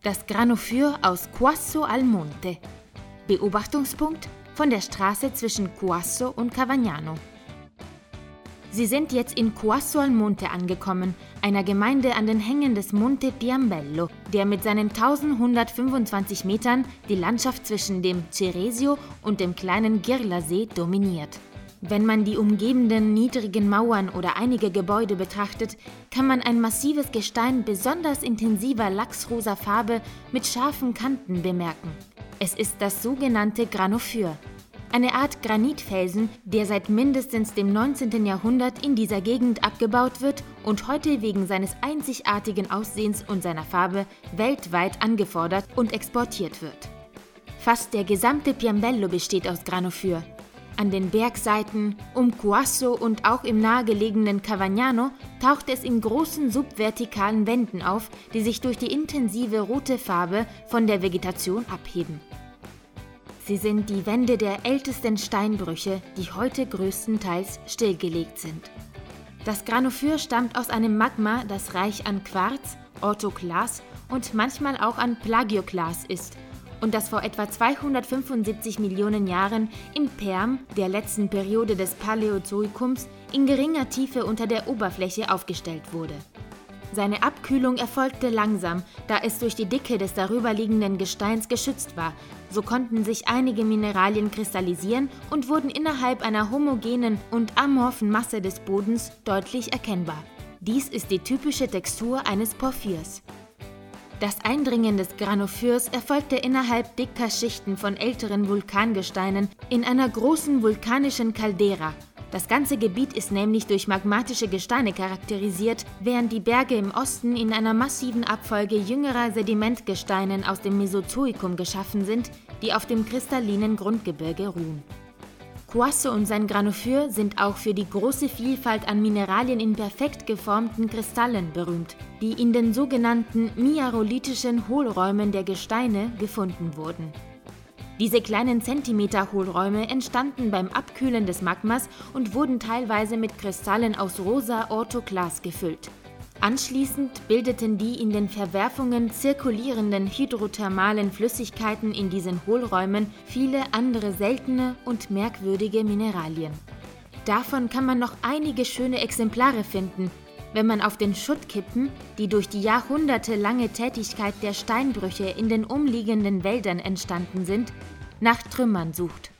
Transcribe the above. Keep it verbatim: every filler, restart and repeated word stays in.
Das Granophyr aus Cuasso al Monte. Beobachtungspunkt von der Straße zwischen Cuasso und Cavagnano. Sie sind jetzt in Cuasso al Monte angekommen, einer Gemeinde an den Hängen des Monte Piambello, der mit seinen eintausendhundertfünfundzwanzig Metern die Landschaft zwischen dem Ceresio und dem kleinen Girlasee dominiert. Wenn man die umgebenden niedrigen Mauern oder einige Gebäude betrachtet, kann man ein massives Gestein besonders intensiver lachsrosa Farbe mit scharfen Kanten bemerken. Es ist das sogenannte Granophyr. Eine Art Granitfelsen, der seit mindestens dem neunzehnten Jahrhundert in dieser Gegend abgebaut wird und heute wegen seines einzigartigen Aussehens und seiner Farbe weltweit angefordert und exportiert wird. Fast der gesamte Piambello besteht aus Granophyr. An den Bergseiten, um Cuasso und auch im nahegelegenen Cavagnano taucht es in großen subvertikalen Wänden auf, die sich durch die intensive rote Farbe von der Vegetation abheben. Sie sind die Wände der ältesten Steinbrüche, die heute größtenteils stillgelegt sind. Das Granophyr stammt aus einem Magma, das reich an Quarz, Orthoklas und manchmal auch an Plagioklas ist und das vor etwa zweihundertfünfundsiebzig Millionen Jahren im Perm, der letzten Periode des Paläozoikums, in geringer Tiefe unter der Oberfläche aufgestellt wurde. Seine Abkühlung erfolgte langsam, da es durch die Dicke des darüberliegenden Gesteins geschützt war. So konnten sich einige Mineralien kristallisieren und wurden innerhalb einer homogenen und amorphen Masse des Bodens deutlich erkennbar. Dies ist die typische Textur eines Porphyrs. Das Eindringen des Granophyrs erfolgte innerhalb dicker Schichten von älteren Vulkangesteinen in einer großen vulkanischen Caldera. Das ganze Gebiet ist nämlich durch magmatische Gesteine charakterisiert, während die Berge im Osten in einer massiven Abfolge jüngerer Sedimentgesteinen aus dem Mesozoikum geschaffen sind, die auf dem kristallinen Grundgebirge ruhen. Cuasso und sein Granophyr sind auch für die große Vielfalt an Mineralien in perfekt geformten Kristallen berühmt, die in den sogenannten miarolithischen Hohlräumen der Gesteine gefunden wurden. Diese kleinen Zentimeter-Hohlräume entstanden beim Abkühlen des Magmas und wurden teilweise mit Kristallen aus rosa Orthoklas gefüllt. Anschließend bildeten die in den Verwerfungen zirkulierenden hydrothermalen Flüssigkeiten in diesen Hohlräumen viele andere seltene und merkwürdige Mineralien. Davon kann man noch einige schöne Exemplare finden, wenn man auf den Schuttkippen, die durch die jahrhundertelange Tätigkeit der Steinbrüche in den umliegenden Wäldern entstanden sind, nach Trümmern sucht.